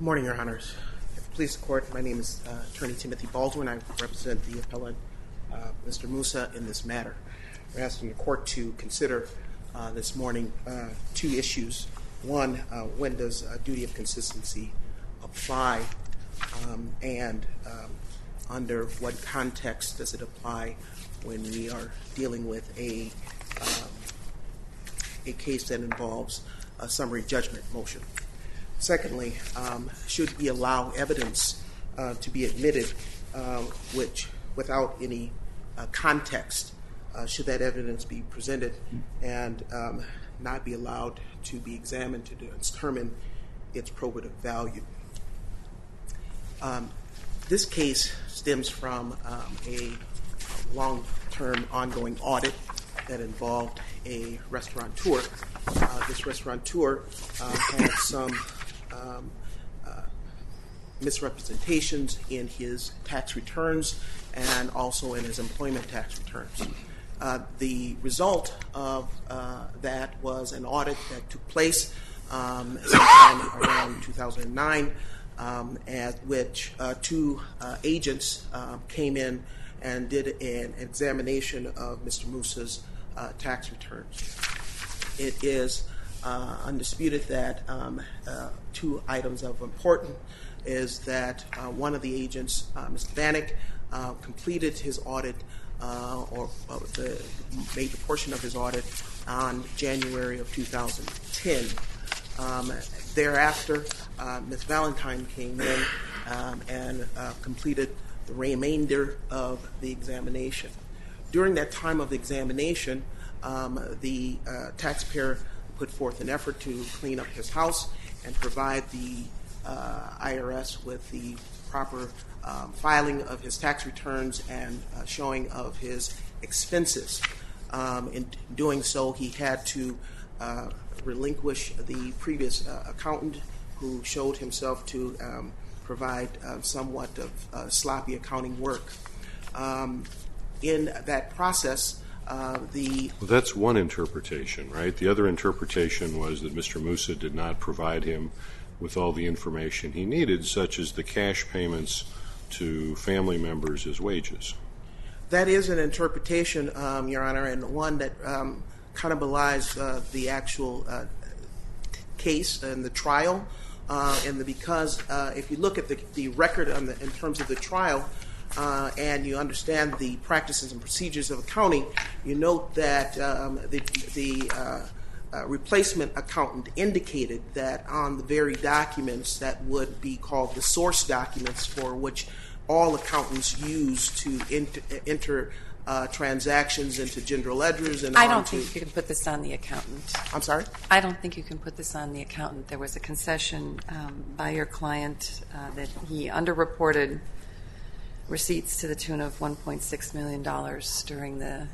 Good morning, Your Honors. Police Court, my name is Attorney Timothy Baldwin. I represent the appellant, Mr. Musa, in this matter. We're asking the court to consider this morning two issues. One, when does a duty of consistency apply, and under what context does it apply when we are dealing with a case that involves a summary judgment motion. Secondly, should we allow evidence to be admitted which, without any context, should that evidence be presented and not be allowed to be examined to determine its probative value? This case stems from a long-term ongoing audit that involved a restaurateur. This restaurateur had some misrepresentations in his tax returns and also in his employment tax returns. The result of that was an audit that took place sometime around 2009, at which two agents came in and did an examination of Mr. Musa's tax returns. It is undisputed that two items of importance is that one of the agents, Mr. Vanek, completed his audit or made a portion of his audit on January of 2010. Thereafter, Ms. Valentine came in and completed the remainder of the examination. During that time of the examination, the taxpayer put forth an effort to clean up his house and provide the IRS with the proper filing of his tax returns and showing of his expenses. In doing so, he had to relinquish the previous accountant who showed himself to provide somewhat of sloppy accounting work. In that process, Well, that's one interpretation, right? The other interpretation was that Mr. Musa did not provide him with all the information he needed, such as the cash payments to family members as wages. That is an interpretation, Your Honor, and one that kind of belies the actual case and the trial. Because if you look at the record in terms of the trial, and you understand the practices and procedures of accounting, you note that the replacement accountant indicated that on the very documents that would be called the source documents for which all accountants use to enter transactions into general ledgers and I don't think you can put this on the accountant. I'm sorry? I don't think you can put this on the accountant. There was a concession by your client that he underreported receipts to the tune of $1.6 million during the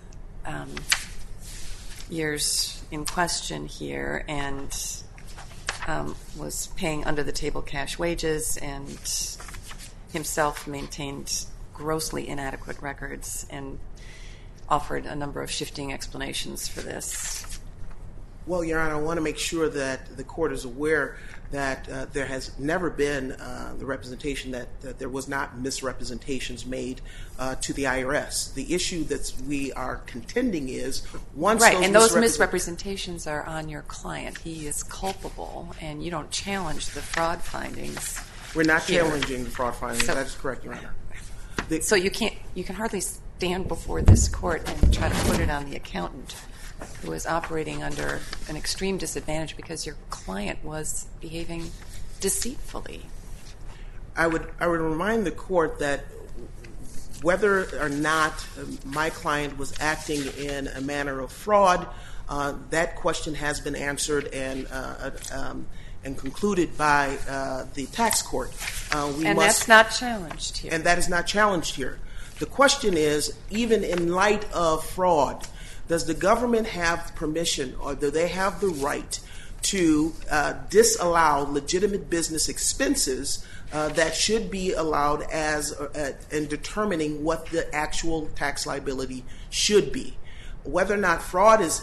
years in question here, and was paying under-the-table cash wages, and himself maintained grossly inadequate records and offered a number of shifting explanations for this. Well, Your Honor, I want to make sure that the court is aware that there has never been the representation that there was not misrepresentations made to the IRS. The issue that we are contending is once right, and those misrepresentations are on your client. He is culpable, and you don't challenge the fraud findings. We're not challenging the fraud findings. That is correct, Your Honor. So you can hardly stand before this court and try to put it on the accountant, who is operating under an extreme disadvantage because your client was behaving deceitfully. I would remind the court that whether or not my client was acting in a manner of fraud, that question has been answered and concluded by the tax court. That's not challenged here. And that is not challenged here. The question is, even in light of fraud, does the government have permission or do they have the right to disallow legitimate business expenses that should be allowed as in determining what the actual tax liability should be? Whether or not fraud is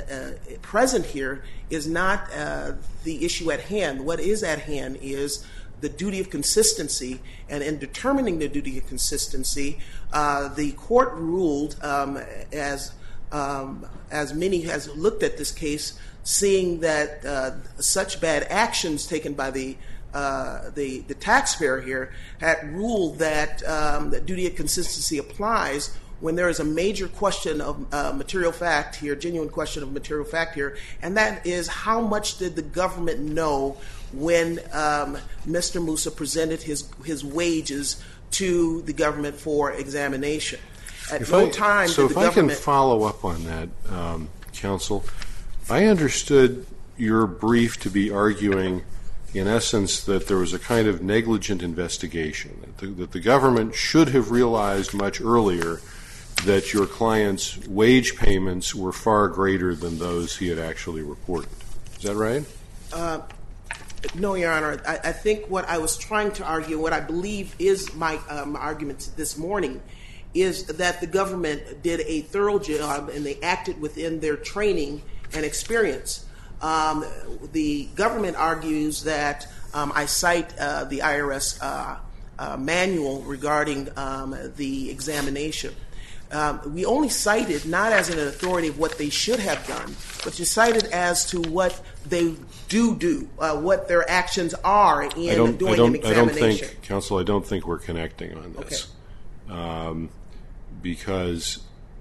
present here is not the issue at hand. What is at hand is the duty of consistency, and in determining the duty of consistency, the court ruled, as many has looked at this case, seeing that such bad actions taken by the taxpayer here, had ruled that the duty of consistency applies when there is a major question of material fact here, genuine question of material fact here, and that is how much did the government know when Mr. Moussa presented his wages to the government for examination. At no time did the government... So if I can follow up on that, counsel, I understood your brief to be arguing, in essence, that there was a kind of negligent investigation, that the government should have realized much earlier that your client's wage payments were far greater than those he had actually reported. Is that right? No, Your Honor. I think what I was trying to argue, what I believe is my argument this morning, is that the government did a thorough job and they acted within their training and experience. The government argues that I cite the IRS manual regarding the examination. We only cited not as an authority of what they should have done, but you cited as to what they do, what their actions are in doing an examination. Counsel, I don't think we're connecting on this. Okay. Because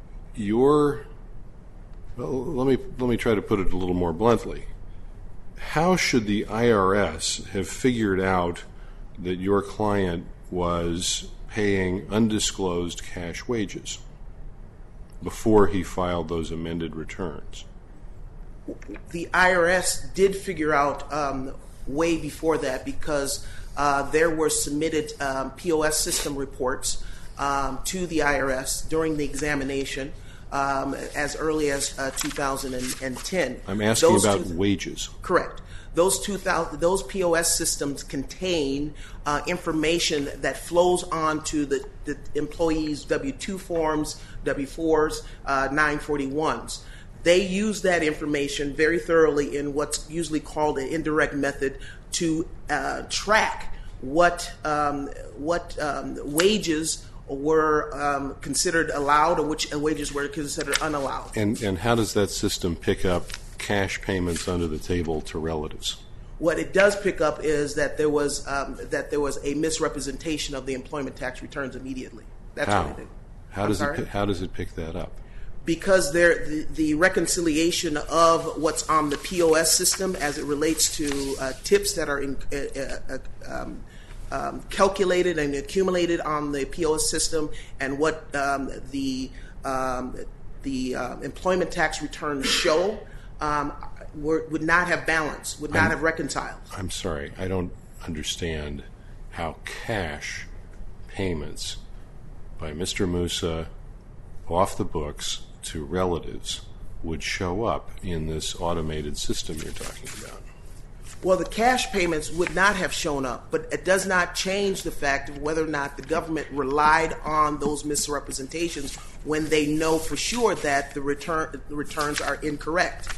let me try to put it a little more bluntly. How should the IRS have figured out that your client was paying undisclosed cash wages before he filed those amended returns? The IRS did figure out way before that, because there were submitted POS system reports to the IRS during the examination as early as 2010. I'm asking about wages. Correct. Those POS systems contain information that flows onto the employees' W-2 forms, W-4s, 941s. They use that information very thoroughly in what's usually called an indirect method to track what wages were considered allowed or which wages were considered unallowed. And how does that system pick up cash payments under the table to relatives? What it does pick up is that there was a misrepresentation of the employment tax returns immediately. That's how? What it did. How does it pick that up? Because the reconciliation of what's on the POS system as it relates to tips that are calculated and accumulated on the POS system, and what the employment tax returns show, would not have balanced, would not have reconciled. I'm sorry, I don't understand how cash payments by Mr. Moussa off the books to relatives would show up in this automated system you're talking about. Well, the cash payments would not have shown up, but it does not change the fact of whether or not the government relied on those misrepresentations when they know for sure that the returns are incorrect.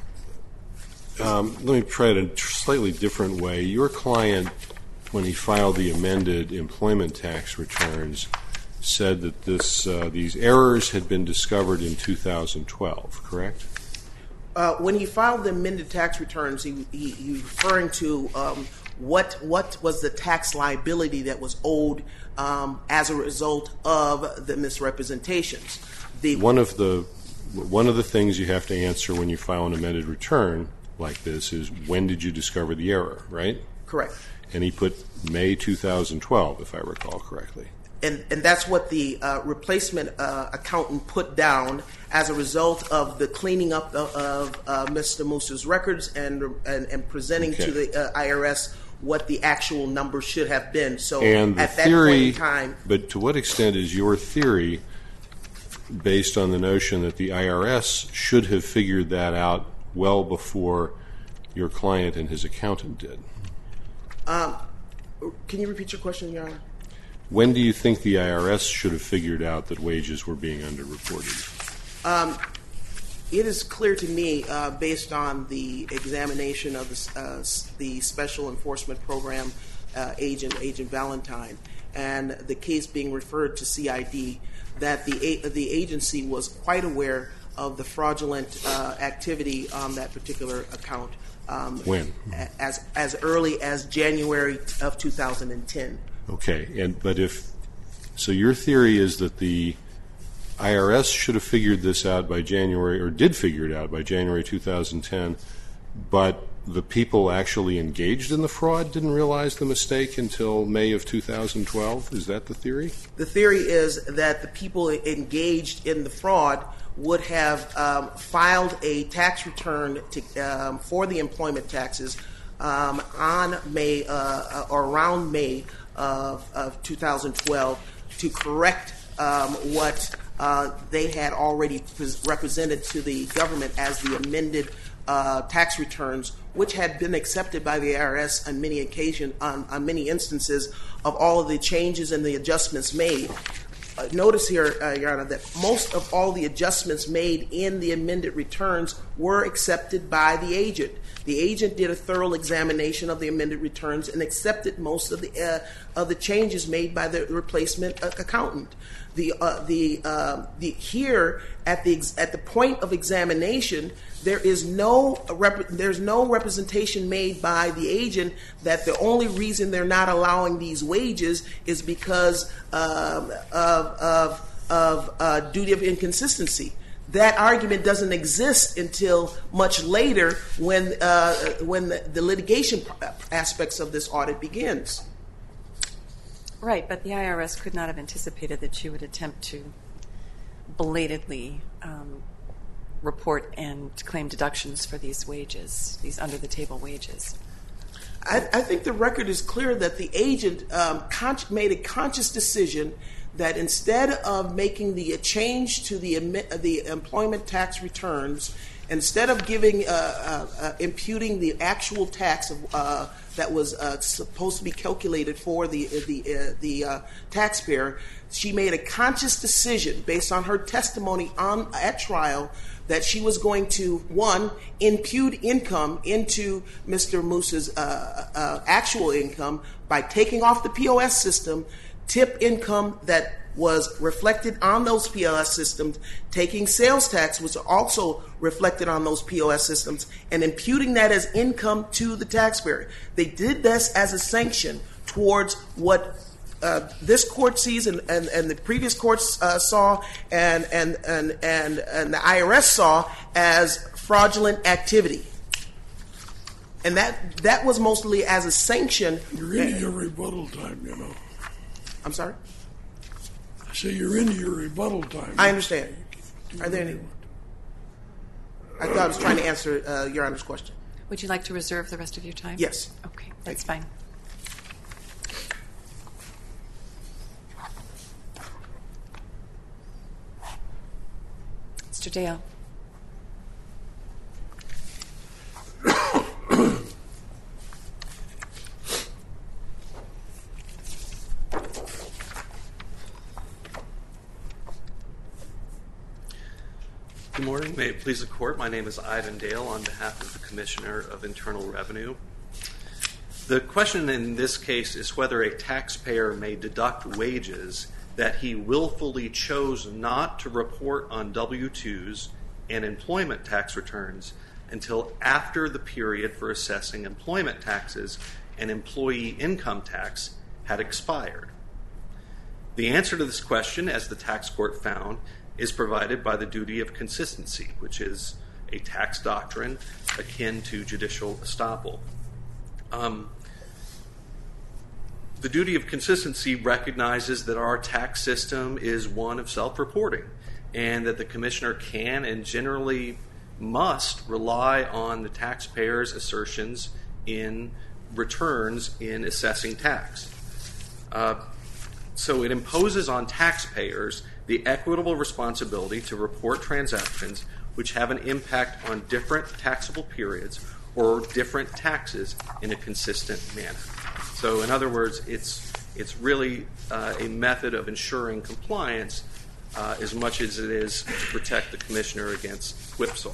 Let me try it a slightly different way. Your client, when he filed the amended employment tax returns, said that these errors had been discovered in 2012, correct? When he filed the amended tax returns, he was referring to what was the tax liability that was owed as a result of the misrepresentations. One of the things you have to answer when you file an amended return like this is, when did you discover the error, right? Correct. And he put May 2012, if I recall correctly. And that's what the replacement accountant put down as a result of the cleaning up of Mr. Moussa's records and presenting to the IRS what the actual number should have been. So and at that point in time... But to what extent is your theory based on the notion that the IRS should have figured that out well before your client and his accountant did? Can you repeat your question, Your Honor? When do you think the IRS should have figured out that wages were being underreported? It is clear to me, based on the examination of the Special Enforcement Program agent, Agent Valentine, and the case being referred to CID, that the agency was quite aware of the fraudulent activity on that particular account. When? As early as January of 2010. Okay, so your theory is that the IRS should have figured this out by January, or did figure it out by January 2010, but the people actually engaged in the fraud didn't realize the mistake until May of 2012? Is that the theory? The theory is that the people engaged in the fraud would have filed a tax return for the employment taxes on May or around May of 2012 to correct what they had already represented to the government as the amended tax returns, which had been accepted by the IRS on many occasions, on many instances of all of the changes and the adjustments made. Notice here, Your Honor, that most of all the adjustments made in the amended returns were accepted by the agent. The agent did a thorough examination of the amended returns and accepted most of the changes made by the replacement accountant. Here, at the point of examination, there's no representation made by the agent that the only reason they're not allowing these wages is because of duty of inconsistency. That argument doesn't exist until much later when the litigation aspects of this audit begins. Right, but the IRS could not have anticipated that you would attempt to belatedly report and claim deductions for these wages, these under-the-table wages. I think the record is clear that the agent made a conscious decision that instead of making the change to the employment tax returns, instead of imputing the actual tax that was supposed to be calculated for the taxpayer, she made a conscious decision based on her testimony at trial that she was going to, one, impute income into Mr. Moose's actual income by taking off the POS system, tip income that was reflected on those POS systems, taking sales tax was also reflected on those POS systems, and imputing that as income to the taxpayer. They did this as a sanction towards what this court sees and the previous courts saw and the IRS saw as fraudulent activity. And that was mostly as a sanction. You're into your rebuttal time, you know. I'm sorry? I say you're into your rebuttal time. I understand. Are there any? I thought I was trying to answer Your Honor's question. Would you like to reserve the rest of your time? Yes. Okay, that's fine. Mr. Dale. Good morning. May it please the Court, my name is Ivan Dale on behalf of the Commissioner of Internal Revenue. The question in this case is whether a taxpayer may deduct wages that he willfully chose not to report on W-2s and employment tax returns until after the period for assessing employment taxes and employee income tax had expired. The answer to this question, as the tax court found, is provided by the duty of consistency, which is a tax doctrine akin to judicial estoppel. The duty of consistency recognizes that our tax system is one of self-reporting and that the commissioner can and generally must rely on the taxpayer's assertions in returns in assessing tax. So it imposes on taxpayers the equitable responsibility to report transactions which have an impact on different taxable periods or different taxes in a consistent manner. So in other words, it's really a method of ensuring compliance as much as it is to protect the commissioner against whipsaw.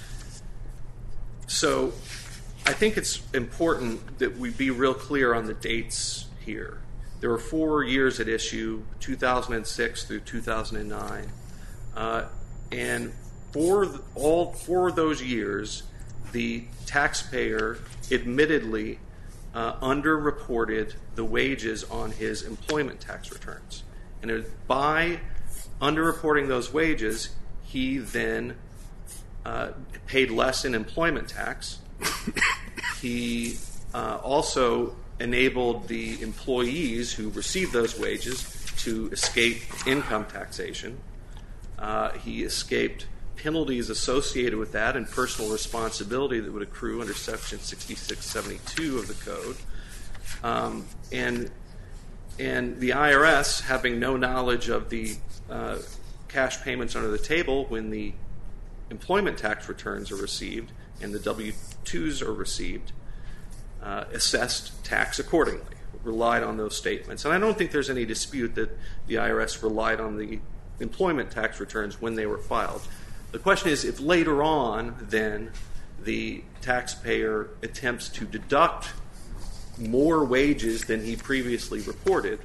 So I think it's important that we be real clear on the dates here. There were 4 years at issue, 2006 through 2009. And for all 4 of those years, the taxpayer admittedly underreported the wages on his employment tax returns. And by underreporting those wages, he then paid less in employment tax. He also enabled the employees who received those wages to escape income taxation. He escaped penalties associated with that and personal responsibility that would accrue under Section 6672 of the Code. And the IRS, having no knowledge of the cash payments under the table when the employment tax returns are received and the W-2s are received, assessed tax accordingly, relied on those statements. And I don't think there's any dispute that the IRS relied on the employment tax returns when they were filed. The question is, if later on then the taxpayer attempts to deduct more wages than he previously reported,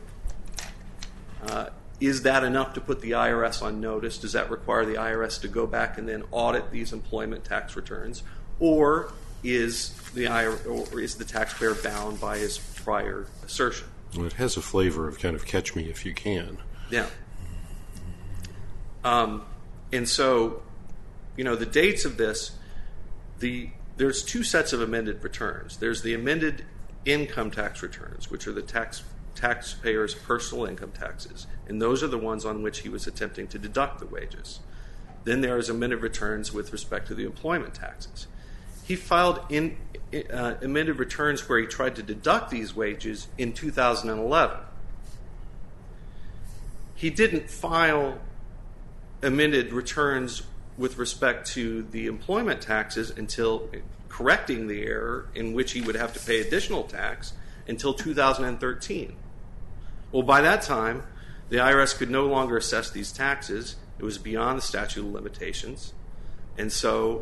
is that enough to put the IRS on notice? Does that require the IRS to go back and then audit these employment tax returns? Or is the taxpayer bound by his prior assertion? Well, it has a flavor of kind of catch me if you can. Yeah. And so, the dates of this, there's 2 sets of amended returns. There's the amended income tax returns, which are the taxpayer's personal income taxes, and those are the ones on which he was attempting to deduct the wages. Then there is amended returns with respect to the employment taxes. He filed amended returns where he tried to deduct these wages in 2011. He didn't file amended returns with respect to the employment taxes until correcting the error in which he would have to pay additional tax until 2013. Well, by that time, the IRS could no longer assess these taxes. It was beyond the statute of limitations. And so...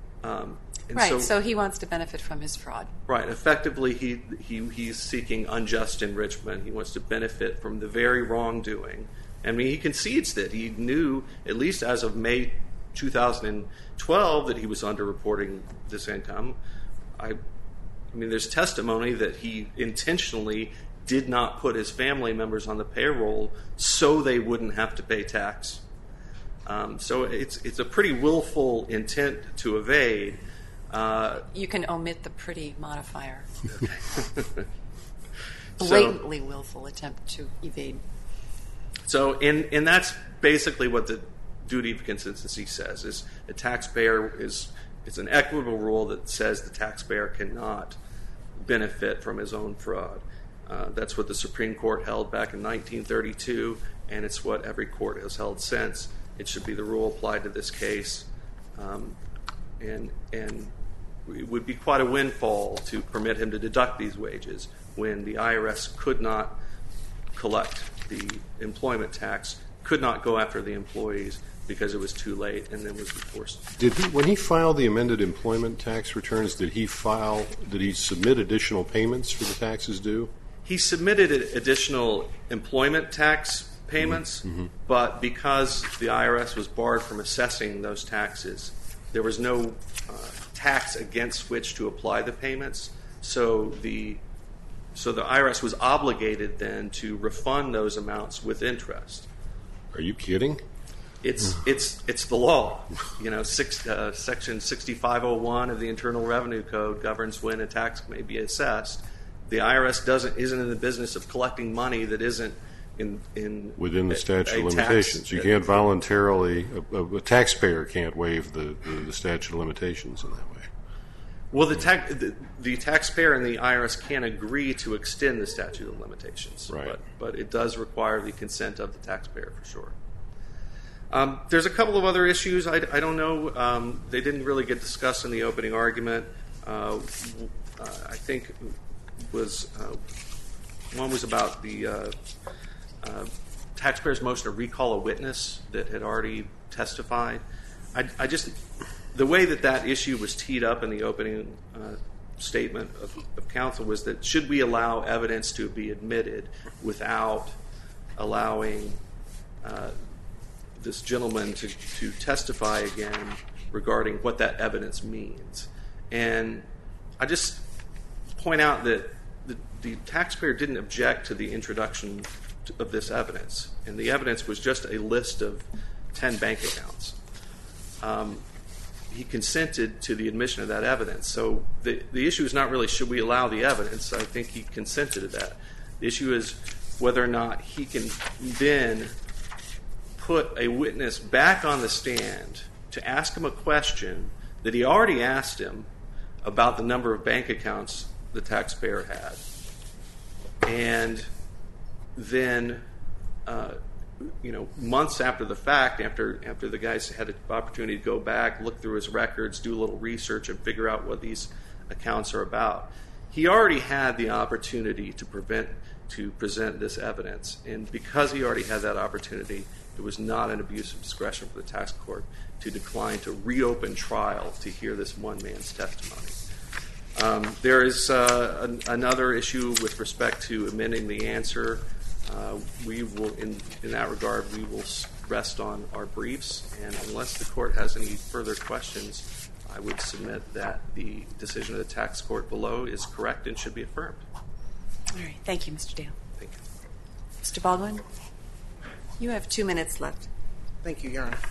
so he wants to benefit from his fraud. Right. Effectively, he's seeking unjust enrichment. He wants to benefit from the very wrongdoing. I mean, he concedes that. He knew, at least as of May 2012, that he was underreporting this income. I mean, there's testimony that he intentionally did not put his family members on the payroll so they wouldn't have to pay tax. So it's a pretty willful intent to evade. You can omit the pretty modifier. Okay. Blatantly willful attempt to evade. So, and that's basically what the duty of consistency says, is a taxpayer it's an equitable rule that says the taxpayer cannot benefit from his own fraud. That's what the Supreme Court held back in 1932, and it's what every court has held since. It should be the rule applied to this case. And it would be quite a windfall to permit him to deduct these wages when the IRS could not collect the employment tax, could not go after the employees because it was too late and then was enforced. When he filed the amended employment tax returns, did he submit additional payments for the taxes due? He submitted additional employment tax payments, but because the IRS was barred from assessing those taxes, there was no tax against which to apply the payments. So the IRS was obligated then to refund those amounts with interest. Are you kidding? It's the law. Section 6501 of the Internal Revenue Code governs when a tax may be assessed. The IRS isn't in the business of collecting money that isn't within the statute of limitations. You can't voluntarily, a taxpayer can't waive the statute of limitations in that way. Well, the taxpayer and the IRS can agree to extend the statute of limitations, right. But it does require the consent of the taxpayer for sure. There's a couple of other issues. I don't know. They didn't really get discussed in the opening argument. I think one was about the taxpayer's motion to recall a witness that had already testified. The way that issue was teed up in the opening statement of counsel was that should we allow evidence to be admitted without allowing this gentleman to testify again regarding what that evidence means. And I just point out that the taxpayer didn't object to the introduction of this evidence, and the evidence was just a list of 10 bank accounts. He consented to the admission of that evidence. So the issue is not really should we allow the evidence. I think he consented to that. The issue is whether or not he can then put a witness back on the stand to ask him a question that he already asked him about the number of bank accounts the taxpayer had. And then, months after the fact, after the guys had an opportunity to go back, look through his records, do a little research, and figure out what these accounts are about, he already had the opportunity to present this evidence. And because he already had that opportunity, it was not an abuse of discretion for the tax court to decline to reopen trial to hear this one man's testimony. There is another issue with respect to amending the answer. We will, in that regard, we will rest on our briefs, and unless the court has any further questions, I would submit that the decision of the tax court below is correct and should be affirmed. All right. Thank you, Mr. Dale. Thank you. Mr. Baldwin, you have 2 minutes left. Thank you, Your Honor.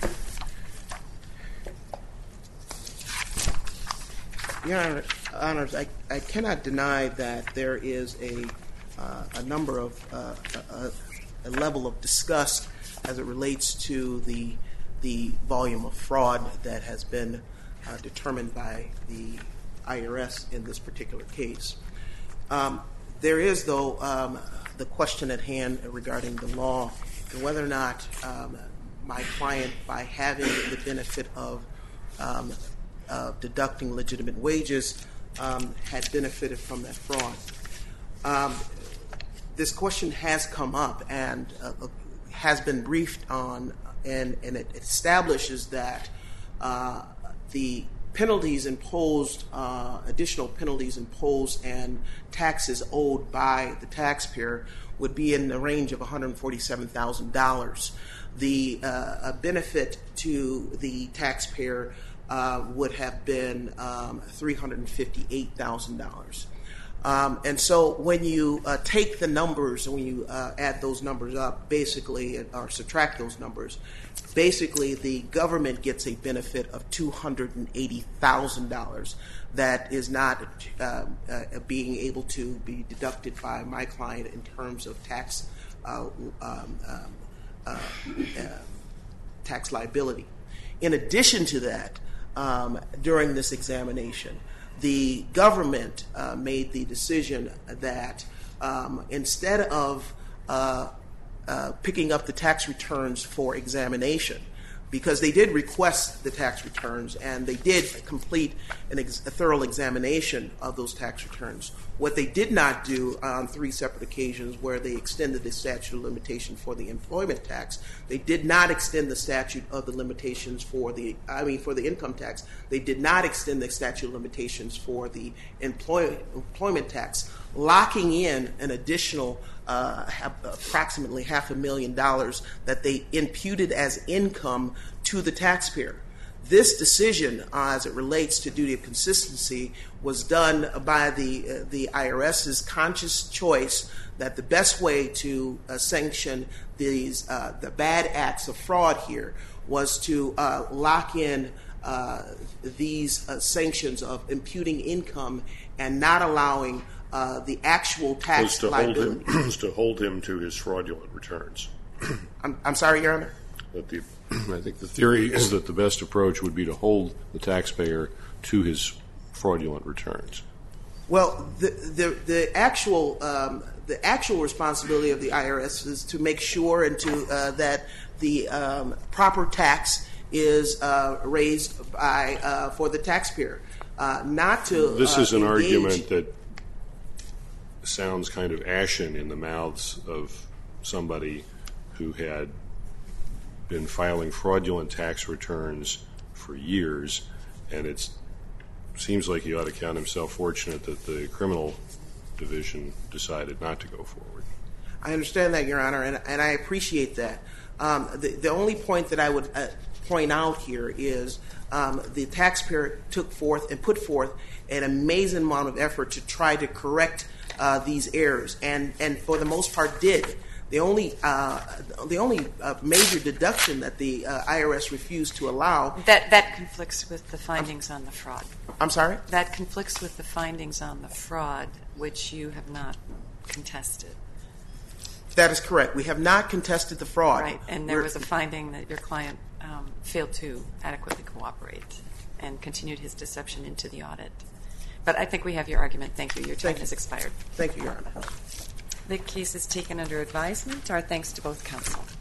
Your Honors, I cannot deny that there is a number of a level of disgust as it relates to the volume of fraud that has been determined by the IRS in this particular case. There is, though, the question at hand regarding the law and whether or not my client, by having the benefit of deducting legitimate wages, had benefited from that fraud. This question has come up and has been briefed on, and it establishes that the penalties imposed, additional penalties imposed, and taxes owed by the taxpayer would be in the range of $147,000. The benefit to the taxpayer would have been $358,000. And so when you take the numbers and when you add those numbers up, basically, or subtract those numbers, basically the government gets a benefit of $280,000 that is not being able to be deducted by my client in terms of tax liability. In addition to that, during this examination, the government made the decision that instead of picking up the tax returns for examination, because they did request the tax returns and they did complete a thorough examination of those tax returns. What they did not do on 3 separate occasions where they extended the statute of limitation for the employment tax, they did not extend the statute of the limitations for the income tax. They did not extend the statute of limitations for the employment tax, locking in an additional approximately $500,000 that they imputed as income to the taxpayer. This decision, as it relates to duty of consistency, was done by the IRS's conscious choice that the best way to sanction the bad acts of fraud here was to lock in these sanctions of imputing income and not allowing the actual tax liability. To hold him to his fraudulent returns. I'm sorry, Your Honor? I think the theory is that the best approach would be to hold the taxpayer to his fraudulent returns. Well, the actual responsibility of the IRS is to make sure and to that the proper tax is raised by for the taxpayer, not to. This is an argument that sounds kind of ashen in the mouths of somebody who had been filing fraudulent tax returns for years, and it seems like he ought to count himself fortunate that the criminal division decided not to go forward. I understand that, Your Honor, and I appreciate that. The only point that I would point out here is the taxpayer put forth an amazing amount of effort to try to correct these errors, and for the most part did. The only major deduction that the IRS refused to allow That conflicts with the findings on the fraud. I'm sorry? That conflicts with the findings on the fraud, which you have not contested. That is correct. We have not contested the fraud. Right, and there was a finding that your client failed to adequately cooperate and continued his deception into the audit. But I think we have your argument. Thank you. Your time has expired. Thank you, Your Honor. The case is taken under advisement. Our thanks to both counsel.